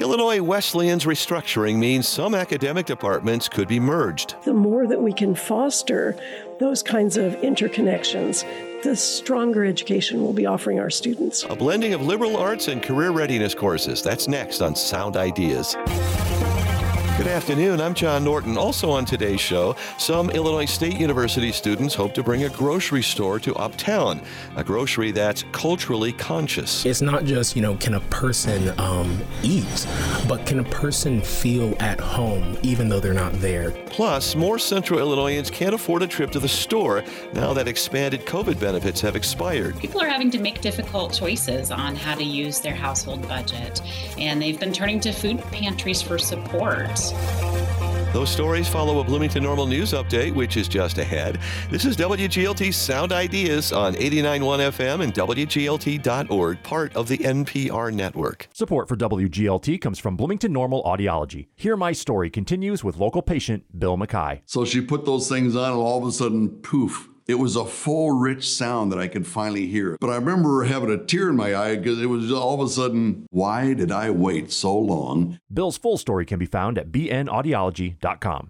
Illinois Wesleyan's restructuring means some academic departments could be merged. The more that we can foster those kinds of interconnections, the stronger education we'll be offering our students. A blending of liberal arts and career readiness courses. That's next on Sound Ideas. Good afternoon, I'm John Norton. Also on today's show, some Illinois State University students hope to bring a grocery store to Uptown, a grocery that's culturally conscious. It's not just, can a person eat, but can a person feel at home even though they're not there? Plus, more Central Illinoisans can't afford a trip to the store now that expanded COVID benefits have expired. People are having to make difficult choices on how to use their household budget, and they've been turning to food pantries for support. Those stories follow a Bloomington Normal News update, which is just ahead. This is WGLT's Sound Ideas on 89.1 FM and WGLT.org, part of the NPR network. Support for WGLT comes from Bloomington Normal Audiology. Hear My Story continues with local patient Bill Mackay. So she put those things on and all of a sudden, poof. It was a full, rich sound that I could finally hear. But I remember having a tear in my eye because it was all of a sudden, why did I wait so long? Bill's full story can be found at bnaudiology.com.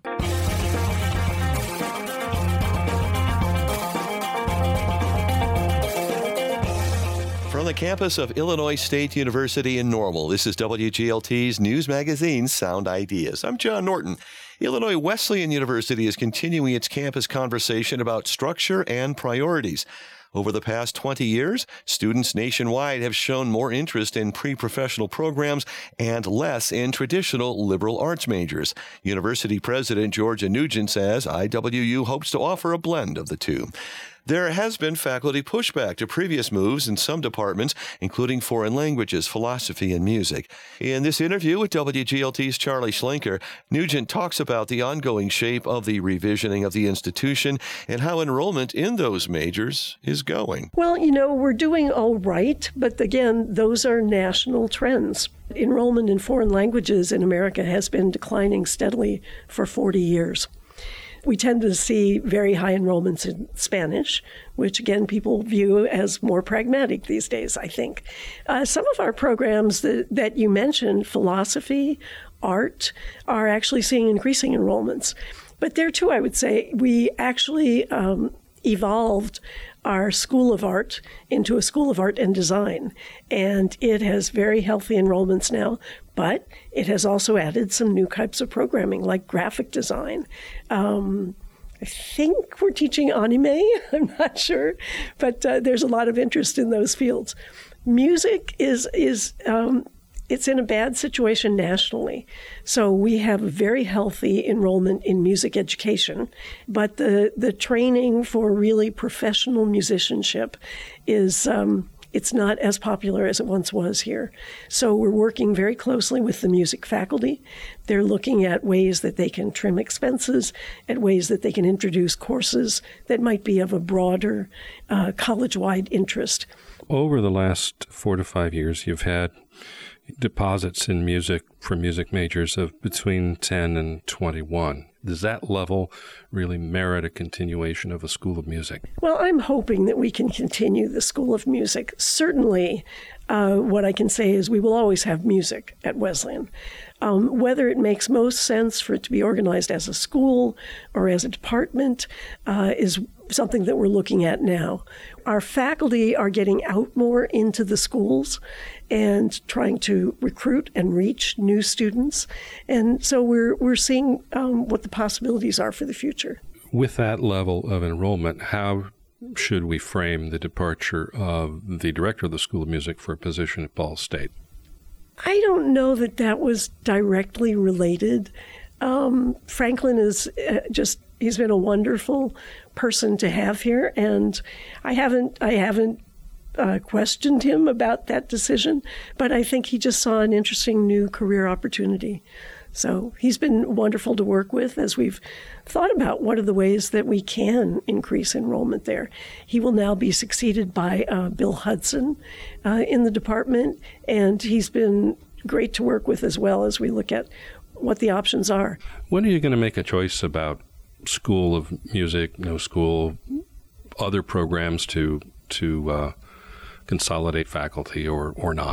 From the campus of Illinois State University in Normal, this is WGLT's news magazine, Sound Ideas. I'm John Norton. Illinois Wesleyan University is continuing its campus conversation about structure and priorities. Over the past 20 years, students nationwide have shown more interest in pre-professional programs and less in traditional liberal arts majors. University President Georgia Nugent says IWU hopes to offer a blend of the two. There has been faculty pushback to previous moves in some departments, including foreign languages, philosophy, and music. In this interview with WGLT's Charlie Schlenker, Nugent talks about the ongoing shape of the revisioning of the institution and how enrollment in those majors is going. Well, we're doing all right, but again, those are national trends. Enrollment in foreign languages in America has been declining steadily for 40 years. We tend to see very high enrollments in Spanish, which, again, people view as more pragmatic these days, I think. Some of our programs that you mentioned, philosophy, art, are actually seeing increasing enrollments. But there, too, I would say, we actually evolved our School of Art into a School of Art and Design. And it has very healthy enrollments now, but it has also added some new types of programming like graphic design. I think we're teaching anime, I'm not sure, but there's a lot of interest in those fields. Music is it's in a bad situation nationally. So we have very healthy enrollment in music education, but the training for really professional musicianship is it's not as popular as it once was here. So we're working very closely with the music faculty. They're looking at ways that they can trim expenses, at ways that they can introduce courses that might be of a broader college-wide interest. Over the last 4 to 5 years, you've had deposits in music for music majors of between 10 and 21. Does that level really merit a continuation of a School of Music? Well, I'm hoping that we can continue the School of Music. Certainly, what I can say is we will always have music at Wesleyan. Whether it makes most sense for it to be organized as a school or as a department is something that we're looking at now. Our faculty are getting out more into the schools and trying to recruit and reach new students. And so we're seeing what the possibilities are for the future. With that level of enrollment, how should we frame the departure of the director of the School of Music for a position at Ball State? I don't know that was directly related. Franklin is he's been a wonderful person to have here, and I haven't questioned him about that decision, but I think he just saw an interesting new career opportunity. So he's been wonderful to work with as we've thought about what are the ways that we can increase enrollment there. He will now be succeeded by Bill Hudson in the department, and he's been great to work with as well as we look at what the options are. When are you going to make a choice about School of Music, no school, other programs to consolidate faculty or not?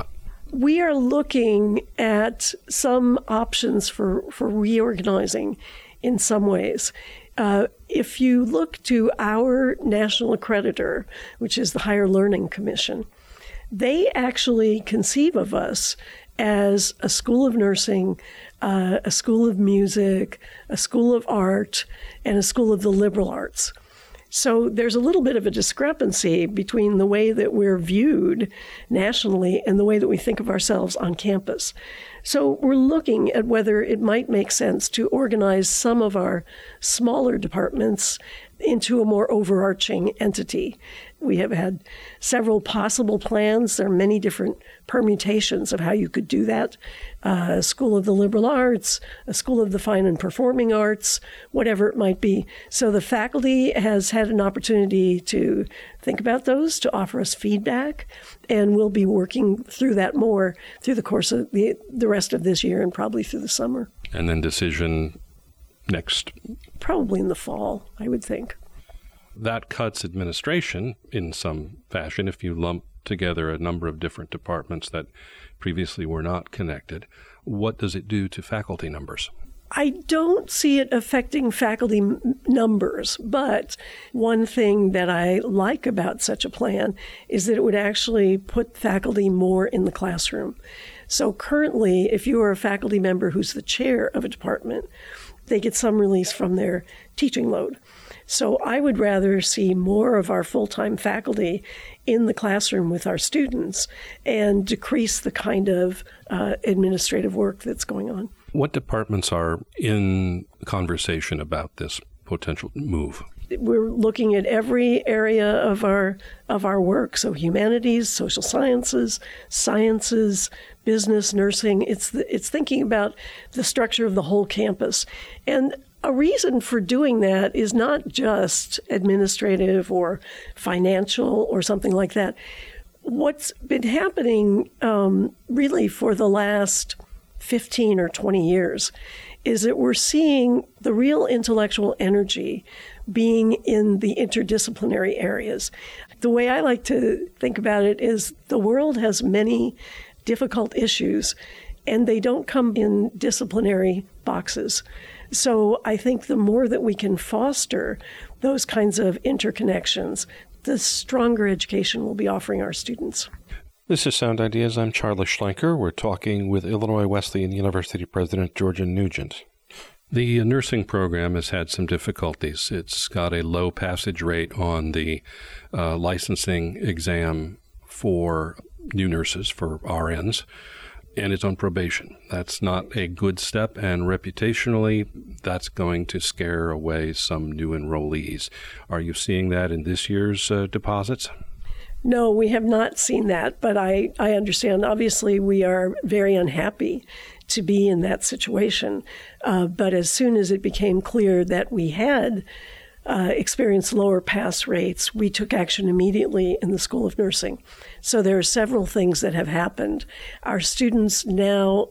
We are looking at some options for reorganizing in some ways. If you look to our national accreditor, which is the Higher Learning Commission, they actually conceive of us as a school of nursing, a school of music, a school of art, and a school of the liberal arts. So there's a little bit of a discrepancy between the way that we're viewed nationally and the way that we think of ourselves on campus. So we're looking at whether it might make sense to organize some of our smaller departments into a more overarching entity. We have had several possible plans. There are many different permutations of how you could do that. A school of the liberal arts, a school of the fine and performing arts, whatever it might be. So the faculty has had an opportunity to think about those, to offer us feedback, and we'll be working through that more through the course of the rest of this year and probably through the summer. And then decision next? Probably in the fall, I would think. That cuts administration in some fashion if you lump together a number of different departments that previously were not connected. What does it do to faculty numbers? I don't see it affecting faculty numbers, but one thing that I like about such a plan is that it would actually put faculty more in the classroom. So currently, if you are a faculty member who's the chair of a department, they get some release from their teaching load. So I would rather see more of our full-time faculty in the classroom with our students and decrease the kind of administrative work that's going on. What departments are in conversation about this potential move? We're looking at every area of our work. So humanities, social sciences, business, nursing. It's thinking about the structure of the whole campus. And a reason for doing that is not just administrative or financial or something like that. What's been happening really for the last 15 or 20 years is that we're seeing the real intellectual energy being in the interdisciplinary areas. The way I like to think about it is the world has many difficult issues, and they don't come in disciplinary boxes. So I think the more that we can foster those kinds of interconnections, the stronger education we'll be offering our students. This is Sound Ideas. I'm Charlie Schlenker. We're talking with Illinois Wesleyan University President Georgia Nugent. The nursing program has had some difficulties. It's got a low passage rate on the licensing exam for new nurses, for RNs, and it's on probation. That's not a good step, and reputationally, that's going to scare away some new enrollees. Are you seeing that in this year's deposits? No, we have not seen that, but I understand. Obviously, we are very unhappy to be in that situation. But as soon as it became clear that we had experienced lower pass rates, we took action immediately in the School of Nursing. So there are several things that have happened. Our students now,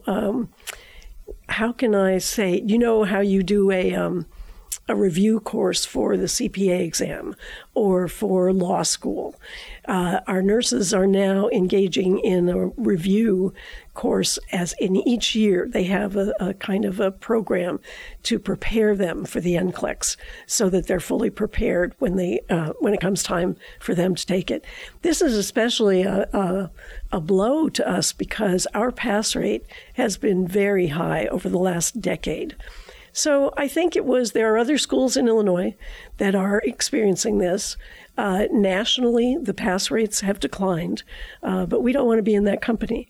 how can I say, you know how you do a review course for the CPA exam or for law school. Our nurses are now engaging in a review course as in each year. They have a kind of a program to prepare them for the NCLEX so that they're fully prepared when it comes time for them to take it. This is especially a blow to us because our pass rate has been very high over the last decade. So I think there are other schools in Illinois that are experiencing this. Nationally, the pass rates have declined, but we don't want to be in that company.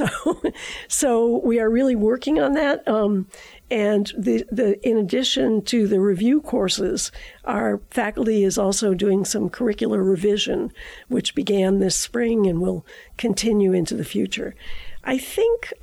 So we are really working on that. And in addition to the review courses, our faculty is also doing some curricular revision, which began this spring and will continue into the future. I think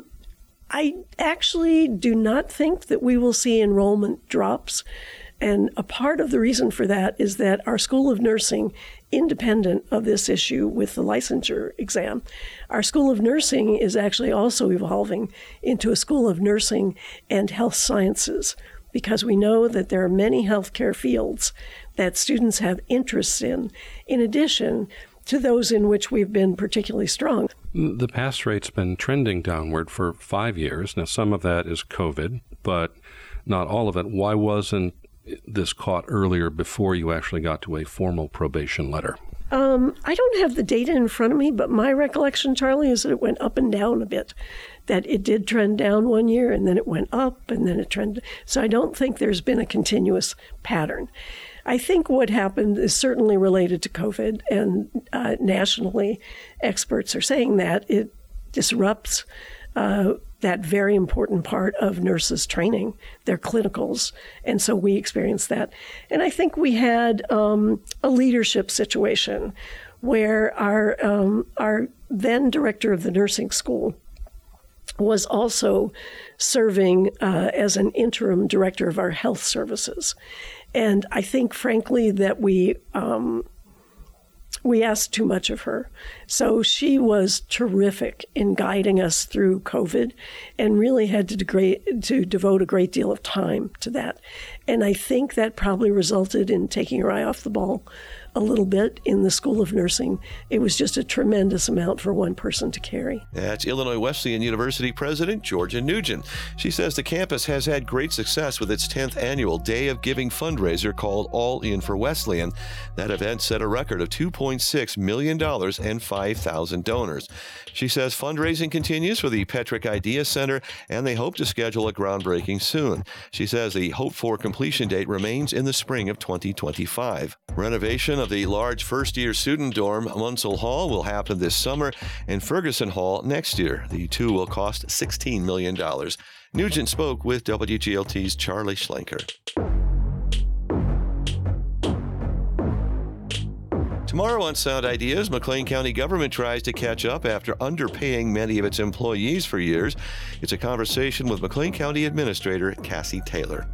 I actually do not think that we will see enrollment drops. And a part of the reason for that is that our School of Nursing, independent of this issue with the licensure exam, our School of Nursing is actually also evolving into a School of Nursing and Health Sciences, because we know that there are many healthcare fields that students have interests in addition to those in which we've been particularly strong. The pass rate's been trending downward for 5 years. Now, some of that is COVID, but not all of it. Why wasn't this caught earlier before you actually got to a formal probation letter? I don't have the data in front of me, but my recollection, Charlie, is that it went up and down a bit, that it did trend down one year and then it went up and then it trended. So I don't think there's been a continuous pattern. I think what happened is certainly related to COVID, and nationally, experts are saying that it disrupts that very important part of nurses' training, their clinicals. And so we experienced that. And I think we had a leadership situation where our then director of the nursing school was also serving as an interim director of our health services. And I think, frankly, that we asked too much of her. So she was terrific in guiding us through COVID and really had to devote a great deal of time to that. And I think that probably resulted in taking her eye off the ball a little bit in the School of Nursing. It was just a tremendous amount for one person to carry. That's Illinois Wesleyan University President Georgia Nugent. She says the campus has had great success with its 10th annual Day of Giving fundraiser called All In for Wesleyan. That event set a record of $2.6 million and 5,000 donors. She says fundraising continues for the Petrick Idea Center, and they hope to schedule a groundbreaking soon. She says the hoped-for completion date remains in the spring of 2025. Renovation of the large first-year student dorm, Munsell Hall, will happen this summer, and Ferguson Hall next year. The two will cost $16 million. Nugent spoke with WGLT's Charlie Schlenker. Tomorrow on Sound Ideas, McLean County government tries to catch up after underpaying many of its employees for years. It's a conversation with McLean County Administrator Cassie Taylor.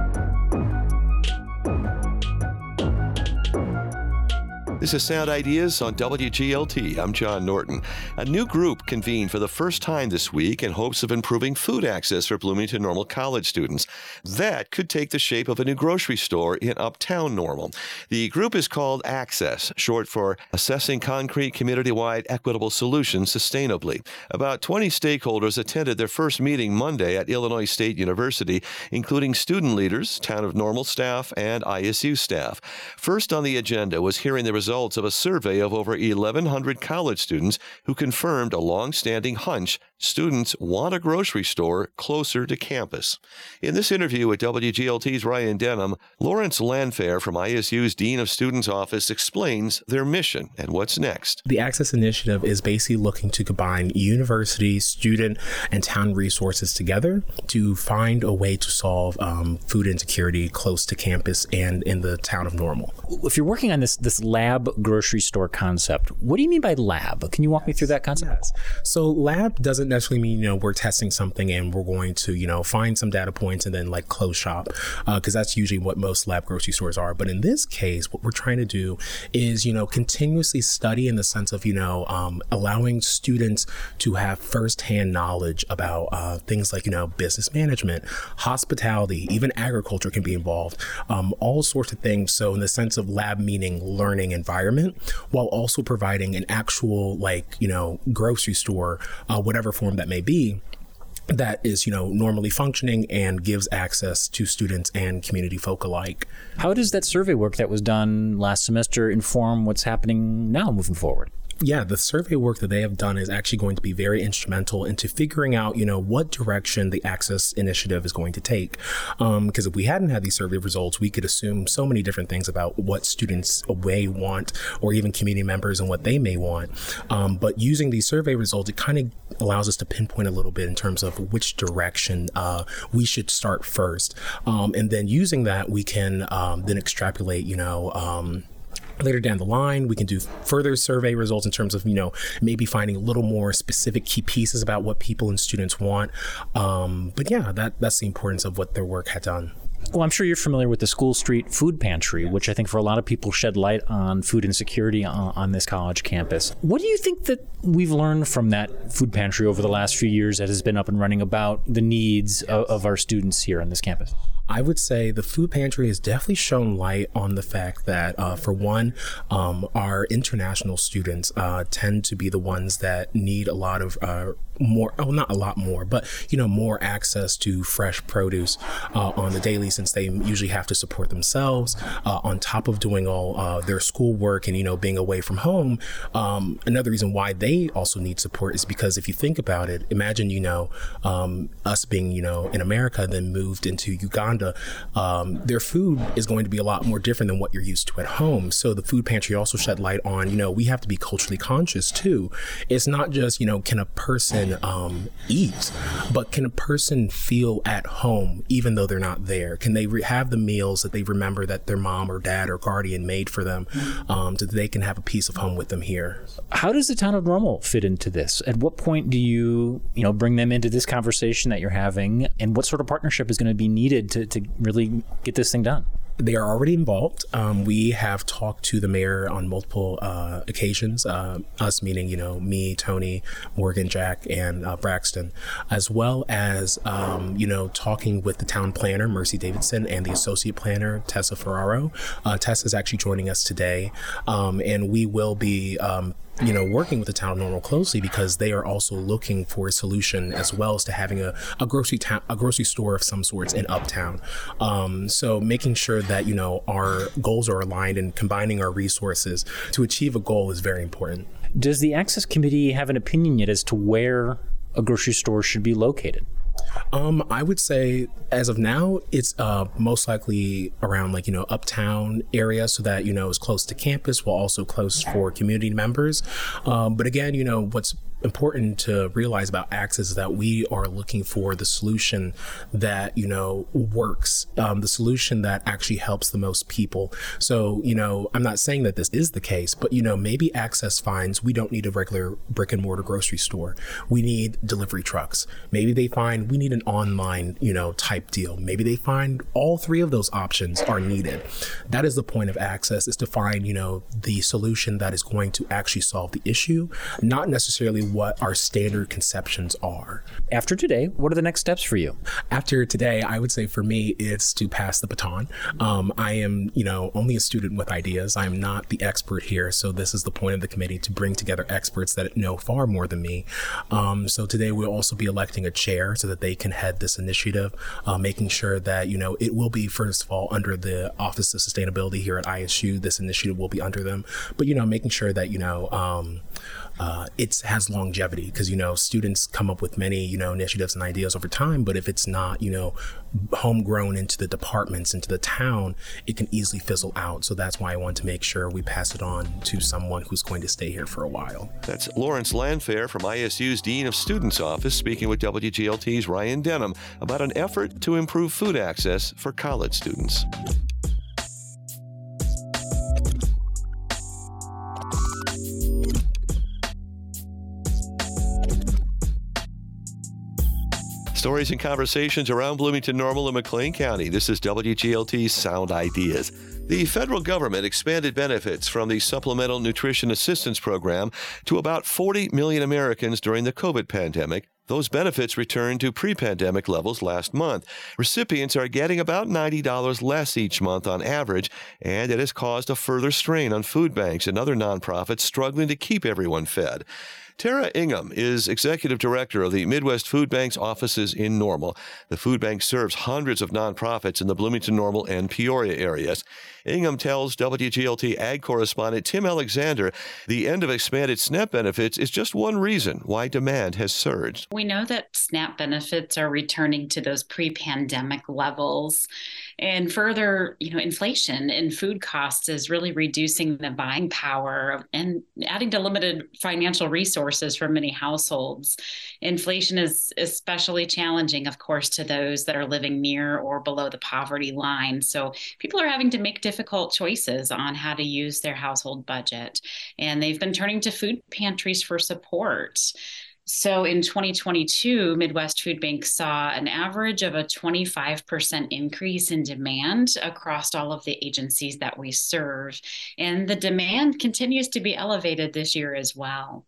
This is Sound Ideas on WGLT. I'm John Norton. A new group convened for the first time this week in hopes of improving food access for Bloomington Normal College students. That could take the shape of a new grocery store in Uptown Normal. The group is called Access, short for Assessing Concrete Community-Wide Equitable Solutions Sustainably. About 20 stakeholders attended their first meeting Monday at Illinois State University, including student leaders, Town of Normal staff, and ISU staff. First on the agenda was hearing the results of a survey of over 1,100 college students who confirmed a long-standing hunch students want a grocery store closer to campus. In this interview with WGLT's Ryan Denham, Lawrence Landfair from ISU's Dean of Students Office explains their mission and what's next. The Access Initiative is basically looking to combine university, student, and town resources together to find a way to solve food insecurity close to campus and in the town of Normal. If you're working on this lab grocery store concept, what do you mean by lab? Can you walk me through that concept? Yes. So lab doesn't necessarily mean, we're testing something and we're going to, find some data points and then close shop, because that's usually what most lab grocery stores are. But in this case, what we're trying to do is, continuously study in the sense of, allowing students to have firsthand knowledge about things like, business management, hospitality, even agriculture can be involved, all sorts of things. So in the sense of lab meaning learning environment, while also providing an actual grocery store, whatever form that may be, that is, normally functioning and gives access to students and community folk alike. How does that survey work that was done last semester inform what's happening now moving forward? Yeah, the survey work that they have done is actually going to be very instrumental into figuring out, what direction the Access Initiative is going to take. Because if we hadn't had these survey results, we could assume so many different things about what students may want, or even community members and what they may want. But using these survey results, it kind of allows us to pinpoint a little bit in terms of which direction we should start first. And then using that, we can then extrapolate, later down the line, we can do further survey results in terms of, maybe finding a little more specific key pieces about what people and students want. But yeah, that's the importance of what their work had done. Well, I'm sure you're familiar with the School Street Food Pantry, which I think for a lot of people shed light on food insecurity on this college campus. What do you think that we've learned from that food pantry over the last few years that has been up and running about the needs of our students here on this campus? I would say the food pantry has definitely shown light on the fact that, for one, our international students tend to be the ones that need a lot of more, not a lot more, but, more access to fresh produce on the daily, since they usually have to support themselves on top of doing all their schoolwork and, being away from home. Another reason why they also need support is because if you think about it, imagine, us being, in America, then moved into Uganda, their food is going to be a lot more different than what you're used to at home. So the food pantry also shed light on, we have to be culturally conscious too. It's not just, can a person eat, but can a person feel at home even though they're not there? Can they have the meals that they remember that their mom or dad or guardian made for them, so that they can have a piece of home with them here? How does the town of Normal fit into this? At what point do you bring them into this conversation that you're having, and what sort of partnership is going to be needed to really get this thing done? They are already involved. We have talked to the mayor on multiple occasions, us meaning, me, Tony, Morgan, Jack, and Braxton, as well as, talking with the town planner, Mercy Davidson, and the associate planner, Tessa Ferraro. Tessa is actually joining us today, and we will be working with the town of Normal closely, because they are also looking for a solution as well as to having a grocery store of some sorts in Uptown. So making sure that, our goals are aligned and combining our resources to achieve a goal is very important. Does the Access Committee have an opinion yet as to where a grocery store should be located? I would say as of now, it's most likely around Uptown area, so that, is close to campus, while also close for community members. But again, what's important to realize about Access is that we are looking for the solution that, works, the solution that actually helps the most people. So, I'm not saying that this is the case, but, maybe Access finds we don't need a regular brick and mortar grocery store. We need delivery trucks. Maybe they find we need an online, type deal. Maybe they find all three of those options are needed. That is the point of Access, is to find, the solution that is going to actually solve the issue, not necessarily what our standard conceptions are. After today, what are the next steps for you? After today, I would say for me, it's to pass the baton. I am, only a student with ideas. I'm not the expert here. So this is the point of the committee, to bring together experts that know far more than me. So today we'll also be electing a chair so that they can head this initiative, making sure that, it will be, first of all, under the Office of Sustainability here at ISU. This initiative will be under them. But, making sure that, it has longevity, because, students come up with many, initiatives and ideas over time. But if it's not, homegrown into the departments, into the town, it can easily fizzle out. So that's why I want to make sure we pass it on to someone who's going to stay here for a while. That's Lawrence Landfair from ISU's Dean of Students Office, speaking with WGLT's Ryan Denham about an effort to improve food access for college students. Stories and conversations around Bloomington Normal and McLean County. This is WGLT's Sound Ideas. The federal government expanded benefits from the Supplemental Nutrition Assistance Program to about 40 million Americans during the COVID pandemic. Those benefits returned to pre-pandemic levels last month. Recipients are getting about $90 less each month on average, and it has caused a further strain on food banks and other nonprofits struggling to keep everyone fed. Tara Ingham is executive director of the Midwest Food Bank's offices in Normal. The food bank serves hundreds of nonprofits in the Bloomington, Normal, and Peoria areas. Ingham tells WGLT Ag correspondent Tim Alexander the end of expanded SNAP benefits is just one reason why demand has surged. We know that SNAP benefits are returning to those pre-pandemic levels. And further, inflation in food costs is really reducing the buying power and adding to limited financial resources for many households. Inflation is especially challenging, of course, to those that are living near or below the poverty line. So people are having to make difficult choices on how to use their household budget. And they've been turning to food pantries for support. So in 2022, Midwest Food Bank saw an average of a 25% increase in demand across all of the agencies that we serve. And the demand continues to be elevated this year as well.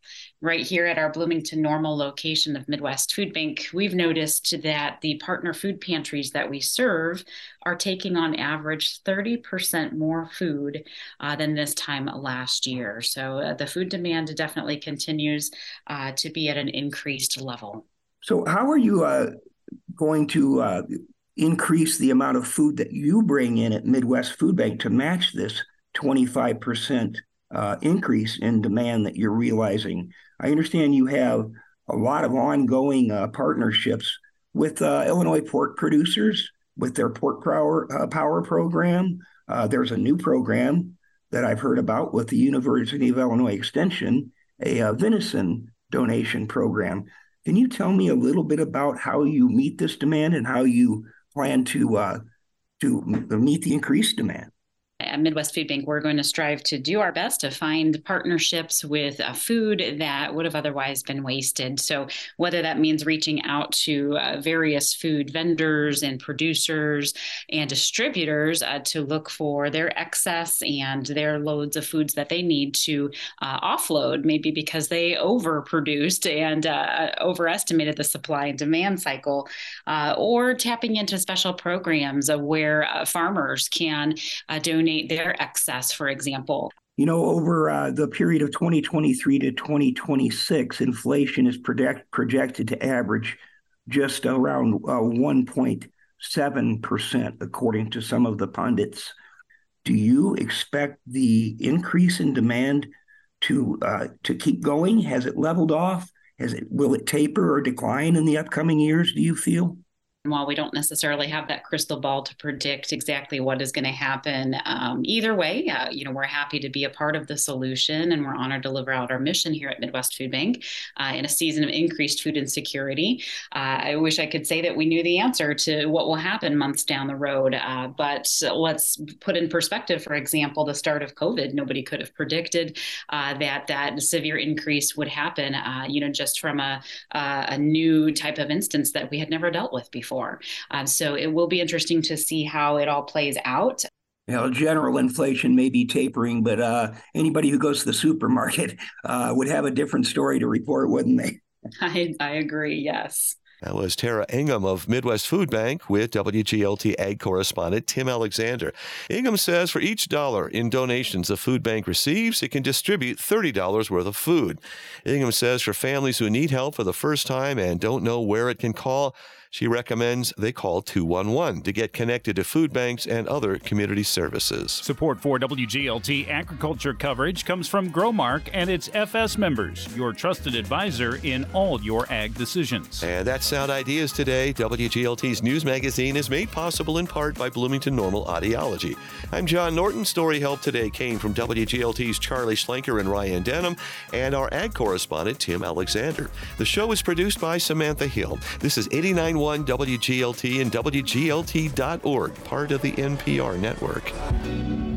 Right here at our Bloomington Normal location of Midwest Food Bank, we've noticed that the partner food pantries that we serve are taking on average 30% more food than this time last year. So the food demand definitely continues to be at an increased level. So how are you going to increase the amount of food that you bring in at Midwest Food Bank to match this 25% increase in demand that you're realizing? I understand you have a lot of ongoing partnerships with Illinois pork producers with their pork power program. There's a new program that I've heard about with the University of Illinois Extension, a venison donation program. Can you tell me a little bit about how you meet this demand and how you plan to meet the increased demand? At Midwest Food Bank, we're going to strive to do our best to find partnerships with food that would have otherwise been wasted. So whether that means reaching out to various food vendors and producers and distributors to look for their excess and their loads of foods that they need to offload, maybe because they overproduced and overestimated the supply and demand cycle, or tapping into special programs where farmers can donate their excess, for example. You know, over the period of 2023 to 2026, inflation is projected to average just around 1.7%, according to some of the pundits. Do you expect the increase in demand to keep going? Has it leveled off? Will it taper or decline in the upcoming years, do you feel? While we don't necessarily have that crystal ball to predict exactly what is going to happen, either way, we're happy to be a part of the solution, and we're honored to deliver out our mission here at Midwest Food Bank in a season of increased food insecurity. I wish I could say that we knew the answer to what will happen months down the road, but let's put in perspective, for example, the start of COVID. Nobody could have predicted that severe increase would happen, just from a new type of instance that we had never dealt with before. So it will be interesting to see how it all plays out. General inflation may be tapering, but anybody who goes to the supermarket would have a different story to report, wouldn't they? I agree, yes. That was Tara Ingham of Midwest Food Bank with WGLT Ag correspondent Tim Alexander. Ingham says for each $1 in donations the food bank receives, it can distribute $30 worth of food. Ingham says for families who need help for the first time and don't know where it can call, she recommends they call 211 to get connected to food banks and other community services. Support for WGLT agriculture coverage comes from Growmark and its FS members, your trusted advisor in all your ag decisions. And that's Sound Ideas today. WGLT's news magazine is made possible in part by Bloomington Normal Audiology. I'm John Norton. Story help today came from WGLT's Charlie Schlenker and Ryan Denham and our ag correspondent Tim Alexander. The show is produced by Samantha Hill. This is 89.1 WGLT and WGLT.org, part of the NPR network.